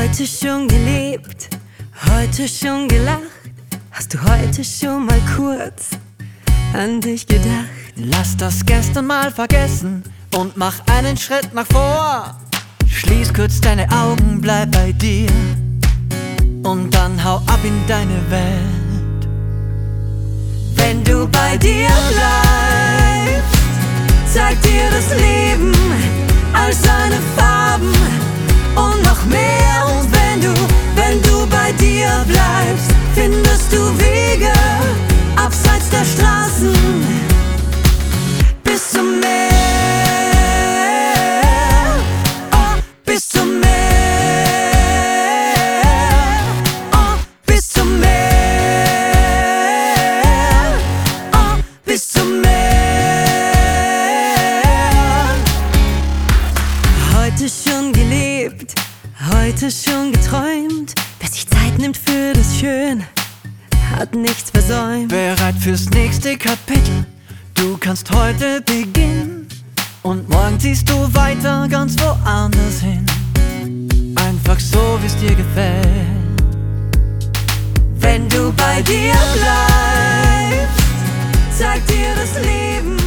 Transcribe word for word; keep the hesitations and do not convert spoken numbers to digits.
Heute schon gelebt, heute schon gelacht. Hast du heute schon mal kurz an dich gedacht? Lass das gestern mal vergessen und mach einen Schritt nach vor. Schließ kurz deine Augen, bleib bei dir und dann hau ab in deine Welt. Wenn du bei dir bleibst, zeigt dir das Leben all seine Farben und noch mehr. Und wenn du, wenn du bei dir bleibst, findest du Wege abseits der Straßen bis zum Meer. Oh, bis zum Meer. Oh, bis zum Meer. Oh, bis zum Meer. Heute schon gelebt, heute schon geträumt. Wer sich Zeit nimmt für das Schön, hat nichts versäumt. Bereit fürs nächste Kapitel, du kannst heute beginnen und morgen ziehst du weiter ganz woanders hin. Einfach so, wie's dir gefällt. Wenn du bei dir bleibst, zeigt dir das Leben